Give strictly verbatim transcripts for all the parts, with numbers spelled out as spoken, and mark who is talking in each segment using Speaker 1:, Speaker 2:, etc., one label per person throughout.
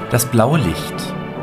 Speaker 1: Das blaue Licht.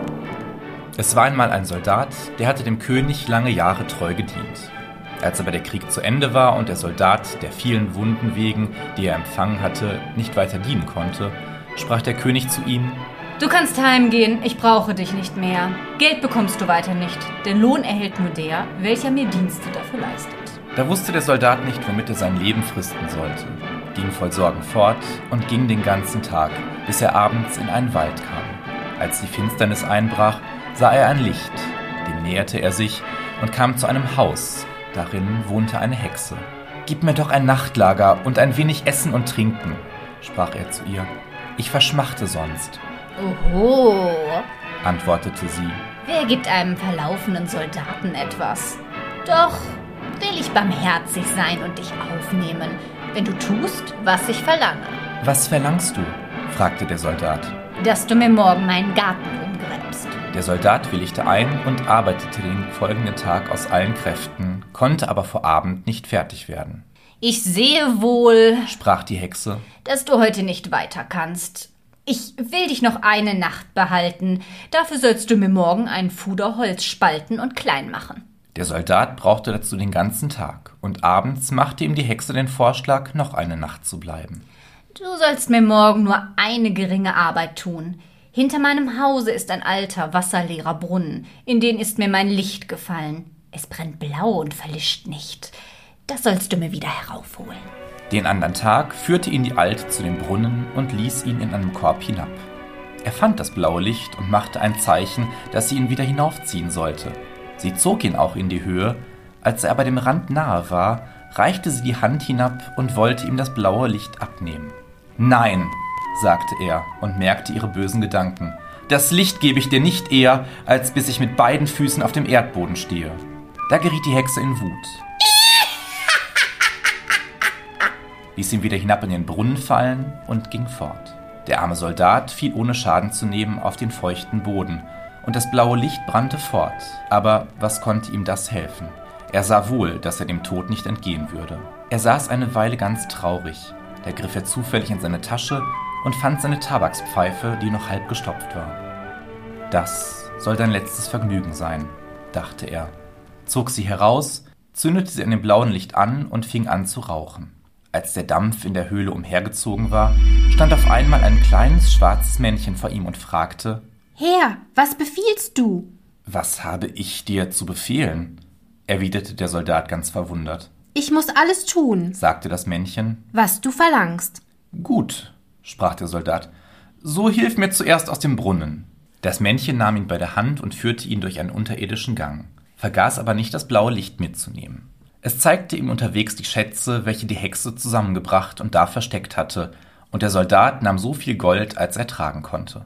Speaker 1: Es war einmal ein Soldat, der hatte dem König lange Jahre treu gedient. Als aber der Krieg zu Ende war und der Soldat der vielen Wunden wegen, die er empfangen hatte, nicht weiter dienen konnte, sprach der König zu ihm:
Speaker 2: Du kannst heimgehen, ich brauche dich nicht mehr. Geld bekommst du weiter nicht, denn Lohn erhält nur der, welcher mir Dienste dafür leistet.
Speaker 1: Da wusste der Soldat nicht, womit er sein Leben fristen sollte, ging voll Sorgen fort und ging den ganzen Tag, bis er abends in einen Wald kam. Als die Finsternis einbrach, sah er ein Licht, dem näherte er sich und kam zu einem Haus. Darin wohnte eine Hexe. »Gib mir doch ein Nachtlager und ein wenig Essen und Trinken«, sprach er zu ihr. »Ich verschmachte sonst.«
Speaker 2: »Oho«,
Speaker 1: antwortete sie.
Speaker 2: »Wer gibt einem verlaufenen Soldaten etwas? Doch will ich barmherzig sein und dich aufnehmen, wenn du tust, was ich verlange.«
Speaker 1: »Was verlangst du?« fragte der Soldat.
Speaker 2: »Dass du mir morgen meinen Garten umgräbst.«
Speaker 1: Der Soldat willigte ein und arbeitete den folgenden Tag aus allen Kräften, konnte aber vor Abend nicht fertig werden.
Speaker 2: »Ich sehe wohl«,
Speaker 1: sprach die Hexe,
Speaker 2: »dass du heute nicht weiter kannst. Ich will dich noch eine Nacht behalten. Dafür sollst du mir morgen ein Fuder Holz spalten und klein machen.«
Speaker 1: Der Soldat brauchte dazu den ganzen Tag, und abends machte ihm die Hexe den Vorschlag, noch eine Nacht zu bleiben.
Speaker 2: »Du sollst mir morgen nur eine geringe Arbeit tun. Hinter meinem Hause ist ein alter, wasserleerer Brunnen, in den ist mir mein Licht gefallen. Es brennt blau und verlischt nicht. Das sollst du mir wieder heraufholen.«
Speaker 1: Den anderen Tag führte ihn die Alte zu dem Brunnen und ließ ihn in einem Korb hinab. Er fand das blaue Licht und machte ein Zeichen, dass sie ihn wieder hinaufziehen sollte. Sie zog ihn auch in die Höhe. Als er aber dem Rand nahe war, reichte sie die Hand hinab und wollte ihm das blaue Licht abnehmen. »Nein«, sagte er und merkte ihre bösen Gedanken. »Das Licht gebe ich dir nicht eher, als bis ich mit beiden Füßen auf dem Erdboden stehe.« Da geriet die Hexe in Wut, ließ ihn wieder hinab in den Brunnen fallen und ging fort. Der arme Soldat fiel ohne Schaden zu nehmen auf den feuchten Boden, und das blaue Licht brannte fort. Aber was konnte ihm das helfen? Er sah wohl, dass er dem Tod nicht entgehen würde. Er saß eine Weile ganz traurig. Da griff er zufällig in seine Tasche und fand seine Tabakspfeife, die noch halb gestopft war. »Das soll dein letztes Vergnügen sein«, dachte er, zog sie heraus, zündete sie an dem blauen Licht an und fing an zu rauchen. Als der Dampf in der Höhle umhergezogen war, stand auf einmal ein kleines, schwarzes Männchen vor ihm und fragte:
Speaker 3: »Herr, was befiehlst du?«
Speaker 1: »Was habe ich dir zu befehlen?«, erwiderte der Soldat ganz verwundert.
Speaker 3: »Ich muss alles tun«,
Speaker 1: sagte das Männchen,
Speaker 3: »was du verlangst.«
Speaker 1: »Gut«, sprach der Soldat, »so hilf mir zuerst aus dem Brunnen.« Das Männchen nahm ihn bei der Hand und führte ihn durch einen unterirdischen Gang, vergaß aber nicht, das blaue Licht mitzunehmen. Es zeigte ihm unterwegs die Schätze, welche die Hexe zusammengebracht und da versteckt hatte, und der Soldat nahm so viel Gold, als er tragen konnte.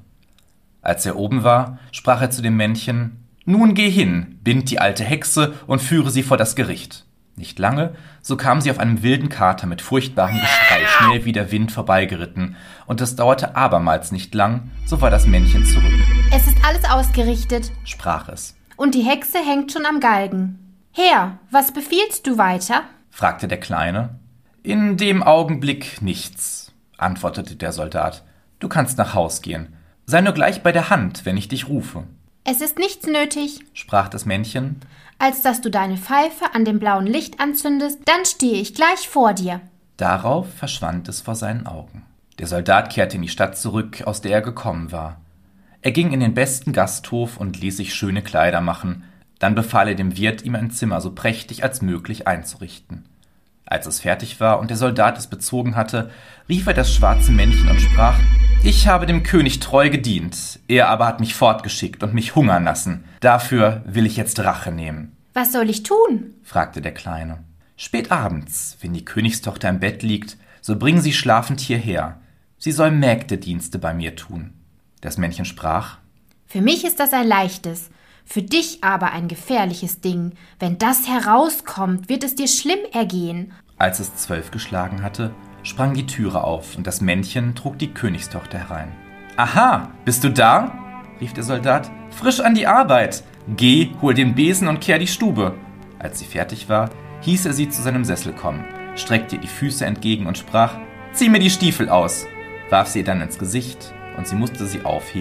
Speaker 1: Als er oben war, sprach er zu dem Männchen: »Nun geh hin, bind die alte Hexe und führe sie vor das Gericht.« Nicht lange, so kam sie auf einem wilden Kater mit furchtbarem Geschrei schnell wie der Wind vorbeigeritten, und es dauerte abermals nicht lang, so war das Männchen zurück.
Speaker 3: »Es ist alles ausgerichtet«,
Speaker 1: sprach es,
Speaker 3: »und die Hexe hängt schon am Galgen. Herr, was befiehlst du weiter?«
Speaker 1: fragte der Kleine. »In dem Augenblick nichts«, antwortete der Soldat. »Du kannst nach Haus gehen. Sei nur gleich bei der Hand, wenn ich dich rufe.«
Speaker 3: »Es ist nichts nötig«,
Speaker 1: sprach das Männchen,
Speaker 3: »als dass du deine Pfeife an dem blauen Licht anzündest, dann stehe ich gleich vor dir.«
Speaker 1: Darauf verschwand es vor seinen Augen. Der Soldat kehrte in die Stadt zurück, aus der er gekommen war. Er ging in den besten Gasthof und ließ sich schöne Kleider machen. Dann befahl er dem Wirt, ihm ein Zimmer so prächtig als möglich einzurichten. Als es fertig war und der Soldat es bezogen hatte, rief er das schwarze Männchen und sprach: »Ich habe dem König treu gedient, er aber hat mich fortgeschickt und mich hungern lassen. Dafür will ich jetzt Rache nehmen.«
Speaker 3: »Was soll ich tun?«
Speaker 1: fragte der Kleine. »Spät abends, wenn die Königstochter im Bett liegt, so bring sie schlafend hierher. Sie soll Mägdedienste bei mir tun.« Das Männchen sprach:
Speaker 3: »Für mich ist das ein leichtes, für dich aber ein gefährliches Ding. Wenn das herauskommt, wird es dir schlimm ergehen.«
Speaker 1: Als es zwölf geschlagen hatte, sprang die Türe auf, und das Männchen trug die Königstochter herein. »Aha, bist du da?« rief der Soldat. »Frisch an die Arbeit! Geh, hol den Besen und kehr die Stube.« Als sie fertig war, hieß er sie zu seinem Sessel kommen, streckte ihr die Füße entgegen und sprach: »Zieh mir die Stiefel aus«, warf sie ihr dann ins Gesicht, und sie musste sie aufheben,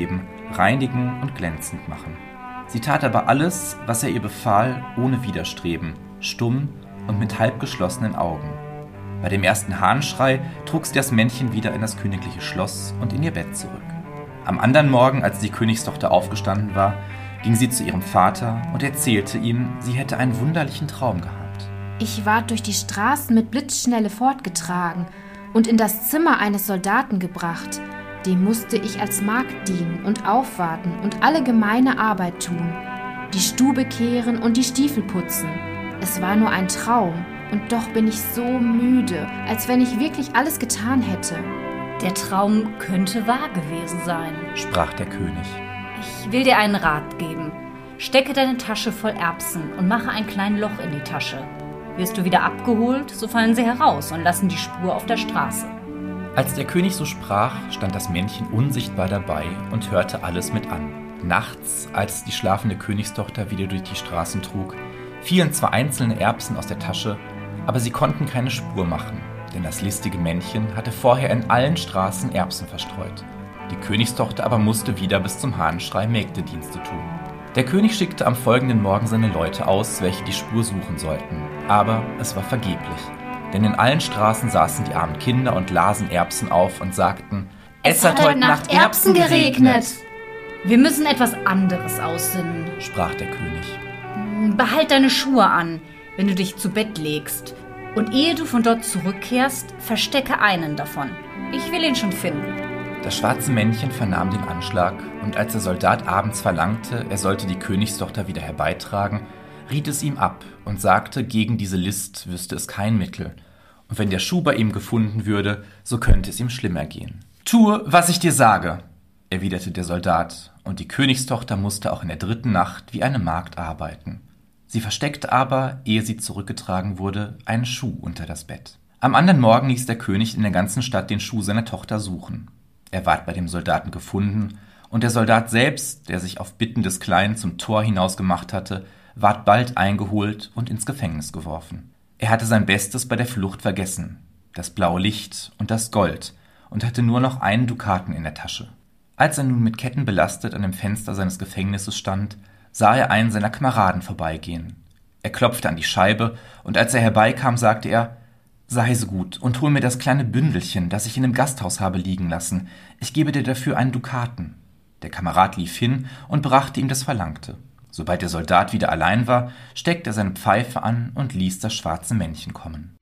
Speaker 1: reinigen und glänzend machen. Sie tat aber alles, was er ihr befahl, ohne Widerstreben, stumm und mit halb geschlossenen Augen. Bei dem ersten Hahnschrei trug sie das Männchen wieder in das königliche Schloss und in ihr Bett zurück. Am anderen Morgen, als die Königstochter aufgestanden war, ging sie zu ihrem Vater und erzählte ihm, sie hätte einen wunderlichen Traum gehabt.
Speaker 3: Ich ward durch die Straßen mit Blitzschnelle fortgetragen und in das Zimmer eines Soldaten gebracht. Dem musste ich als Magd dienen und aufwarten und alle gemeine Arbeit tun, die Stube kehren und die Stiefel putzen. Es war nur ein Traum, und doch bin ich so müde, als wenn ich wirklich alles getan hätte.
Speaker 2: Der Traum könnte wahr gewesen sein,
Speaker 1: sprach der König.
Speaker 2: Ich will dir einen Rat geben. Stecke deine Tasche voll Erbsen und mache ein kleines Loch in die Tasche. Wirst du wieder abgeholt, so fallen sie heraus und lassen die Spur auf der Straße.
Speaker 1: Als der König so sprach, stand das Männchen unsichtbar dabei und hörte alles mit an. Nachts, als die schlafende Königstochter wieder durch die Straßen trug, fielen zwar einzelne Erbsen aus der Tasche, aber sie konnten keine Spur machen, denn das listige Männchen hatte vorher in allen Straßen Erbsen verstreut. Die Königstochter aber musste wieder bis zum Hahnschrei Mägdedienste tun. Der König schickte am folgenden Morgen seine Leute aus, welche die Spur suchen sollten, aber es war vergeblich. Denn in allen Straßen saßen die armen Kinder und lasen Erbsen auf und sagten,
Speaker 2: es hat heute Nacht Erbsen geregnet. Wir müssen etwas anderes aussinnen,
Speaker 1: sprach der König.
Speaker 2: Behalt deine Schuhe an, wenn du dich zu Bett legst. Und ehe du von dort zurückkehrst, verstecke einen davon. Ich will ihn schon finden.
Speaker 1: Das schwarze Männchen vernahm den Anschlag, und als der Soldat abends verlangte, er sollte die Königstochter wieder herbeitragen, riet es ihm ab und sagte, gegen diese List wüsste es kein Mittel. Und wenn der Schuh bei ihm gefunden würde, so könnte es ihm schlimmer gehen. »Tue, was ich dir sage«, erwiderte der Soldat, und die Königstochter musste auch in der dritten Nacht wie eine Magd arbeiten. Sie versteckte aber, ehe sie zurückgetragen wurde, einen Schuh unter das Bett. Am anderen Morgen ließ der König in der ganzen Stadt den Schuh seiner Tochter suchen. Er ward bei dem Soldaten gefunden, und der Soldat selbst, der sich auf Bitten des Kleinen zum Tor hinausgemacht hatte, ward bald eingeholt und ins Gefängnis geworfen. Er hatte sein Bestes bei der Flucht vergessen, das blaue Licht und das Gold, und hatte nur noch einen Dukaten in der Tasche. Als er nun mit Ketten belastet an dem Fenster seines Gefängnisses stand, sah er einen seiner Kameraden vorbeigehen. Er klopfte an die Scheibe, und als er herbeikam, sagte er, »Sei so gut und hol mir das kleine Bündelchen, das ich in dem Gasthaus habe liegen lassen. Ich gebe dir dafür einen Dukaten.« Der Kamerad lief hin und brachte ihm das Verlangte. Sobald der Soldat wieder allein war, steckte er seine Pfeife an und ließ das schwarze Männchen kommen.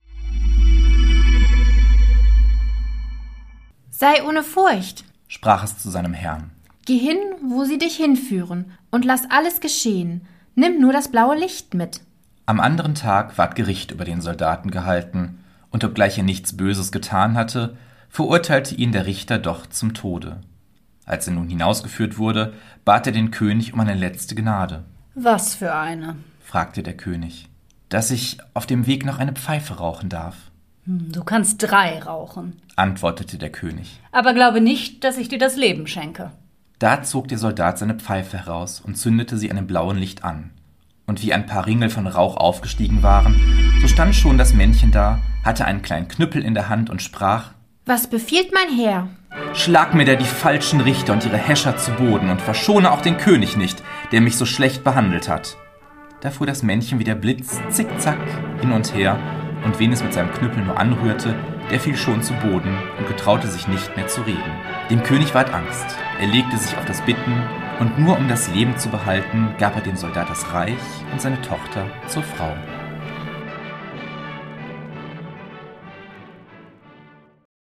Speaker 3: »Sei ohne Furcht«,
Speaker 1: sprach es zu seinem Herrn.
Speaker 3: »Geh hin, wo sie dich hinführen, und lass alles geschehen. Nimm nur das blaue Licht mit.«
Speaker 1: Am anderen Tag ward Gericht über den Soldaten gehalten, und obgleich er nichts Böses getan hatte, verurteilte ihn der Richter doch zum Tode. Als er nun hinausgeführt wurde, bat er den König um eine letzte Gnade.
Speaker 2: »Was für eine?«
Speaker 1: fragte der König. »Dass ich auf dem Weg noch eine Pfeife rauchen darf.«
Speaker 2: »Du kannst drei rauchen«,
Speaker 1: antwortete der König.
Speaker 2: »Aber glaube nicht, dass ich dir das Leben schenke.«
Speaker 1: Da zog der Soldat seine Pfeife heraus und zündete sie an dem blauen Licht an. Und wie ein paar Ringel von Rauch aufgestiegen waren, so stand schon das Männchen da, hatte einen kleinen Knüppel in der Hand und sprach,
Speaker 3: »Was befiehlt mein Herr?«
Speaker 1: »Schlag mir da die falschen Richter und ihre Häscher zu Boden und verschone auch den König nicht, der mich so schlecht behandelt hat.« Da fuhr das Männchen wie der Blitz zickzack hin und her, und wen es mit seinem Knüppel nur anrührte, der fiel schon zu Boden und getraute sich nicht mehr zu reden. Dem König ward Angst. Er legte sich auf das Bitten, und nur um das Leben zu behalten, gab er dem Soldat das Reich und seine Tochter zur Frau.